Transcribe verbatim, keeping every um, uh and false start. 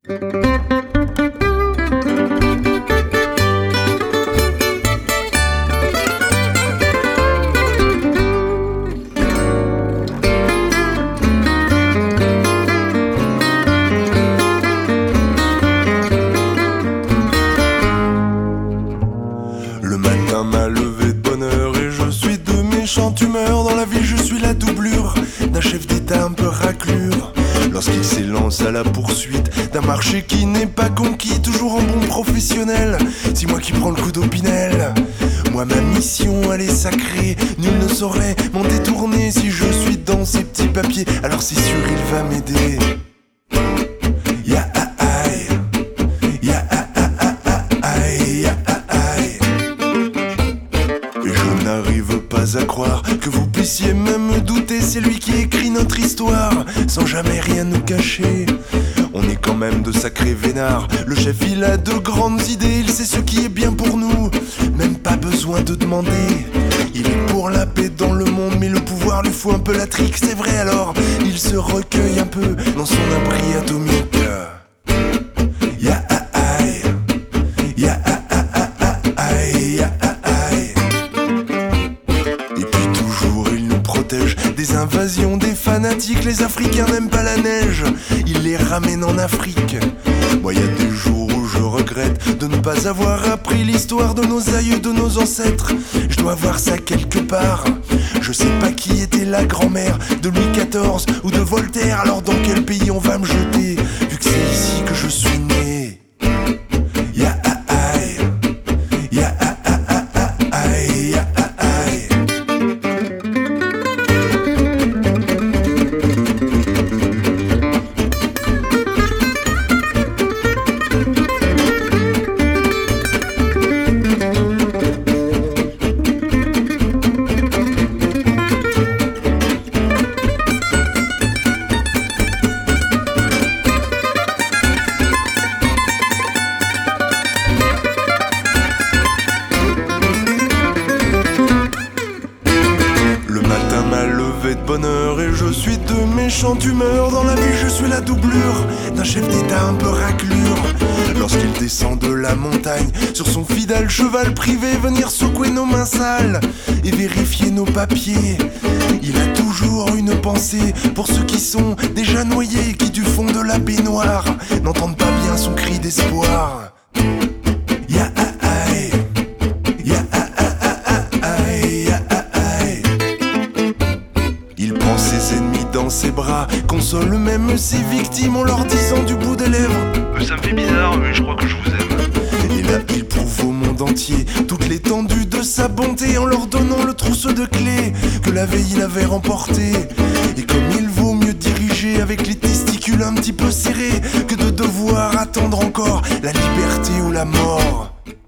Le matin m'a levé de bonne heure et je suis de méchante humeur. Dans la vie je suis la doublure d'un chef d'état un peu raclure. Lorsqu'il s'élance à la poursuite d'un marché qui n'est pas conquis, toujours en bon professionnel, c'est moi qui prends le coup d'Opinel. Moi ma mission elle est sacrée, nul ne saurait m'en détourner. Si je suis dans ces petits papiers, alors c'est sûr il va m'aider. Ya ah aïe, ya ah ah ah ah aïe, ya ah aïe. Et je n'arrive pas à croire que vous puissiez même douter. C'est lui qui écrit notre histoire sans jamais rien nous cacher. On est quand même de sacrés vénards. Le chef il a de grandes idées, il sait ce qui est bien pour nous, même pas besoin de demander. Il est pour la paix dans le monde, mais le pouvoir lui faut un peu la trique, c'est vrai. Alors il se recueille un peu dans son abri atomique. Ya ah aïe, ya ah ah ah ah aïe, ya ah aïe. Et puis toujours il nous protège des invasions, des fanatiques. Les Africains n'aiment pas la neige, il les ramène en Afrique. Moi y a des jours où je regrette de ne pas avoir appris l'histoire de nos aïeux, de nos ancêtres. Je dois voir ça quelque part. Je sais pas qui était la grand-mère de Louis quatorze ou de Voltaire. Alors dans quel pays on va me jeter, vu que c'est ici que je suis né? Ya ah aïe, ya ah ah ah ah aïe, ya ah aïe. De bonne heure et je suis de méchante humeur. Dans la vie je suis la doublure d'un chef d'état un peu raclure. Lorsqu'il descend de la montagne sur son fidèle cheval privé, venir secouer nos mains sales et vérifier nos papiers, il a toujours une pensée pour ceux qui sont déjà noyés, qui du fond de la baignoire n'entendent pas bien son cri d'espoir. Ya ah aïe, ya ah ah ah ah aïe, ya ah aïe. Il prend ses ennemis dans ses bras, console même ses victimes en leur disant du bout des lèvres: Ça me fait bizarre, mais je crois que je vous aime. Et là il prouve au monde entier toute l'étendue de sa bonté en leur donnant le trousseau de clés que la veille il avait remporté. Et comme il vaut mieux diriger avec les testicules un petit peu serrés que de devoir attendre encore la liberté ou la mort.